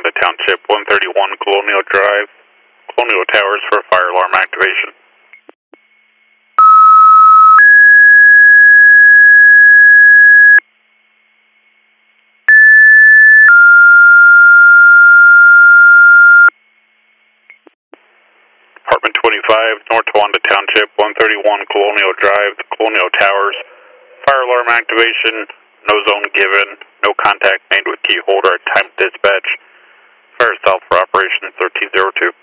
Towanda Township, 131 Colonial Drive, Colonial Towers for fire alarm activation. Apartment 25, North Towanda Township, 131 Colonial Drive, Colonial Towers, fire alarm activation, no zone given, no contact made with key holder at time of dispatch. Fire stop for operation 1302.